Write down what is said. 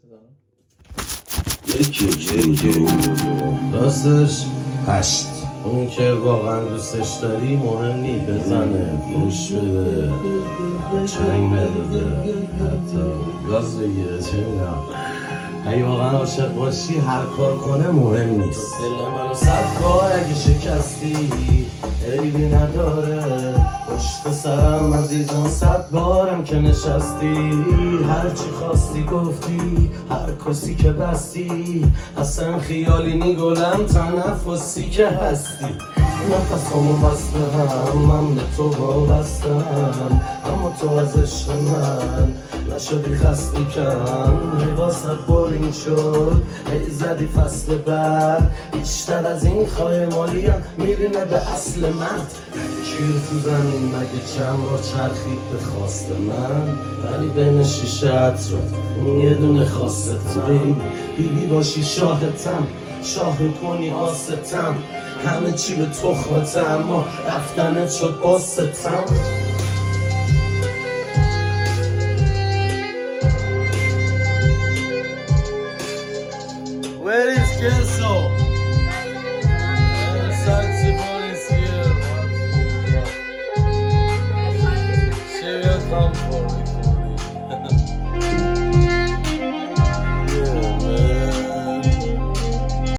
یکی راستش 8 اون که واقعا دوستش داری مهم نی بزنه پوش بده چنگ نداده حتی گاز بگیره چه میدونم اگه واقعا عاشق باشی هر کار کنه مهم نیست دل منو 100 بار اگه شکستی عیبی نداره پشت سرم عزیزم 100 بارم که نشستی هرچی خواستی گفتی هر کسی که بستی اصلا خیالی نیگلم تنفسی که هستی نفسامو بسته من به تو وابستم اما تو از عشق من نشدی خسته کم لباست بارین شد هی زدی فصل بعد بیشتر از این خواهی مالیم میرینه به اصل من کیر تو زمین مگه چند بار چرخید به خواست من ولی بین شیشه اطراف یه دونه خواستم بیبی باشی شاهدتم شاه کنی آستم همه چی به تخمتم اما رفتنت شد باستم Where is Kelso? Saxophone is here. She will come for me.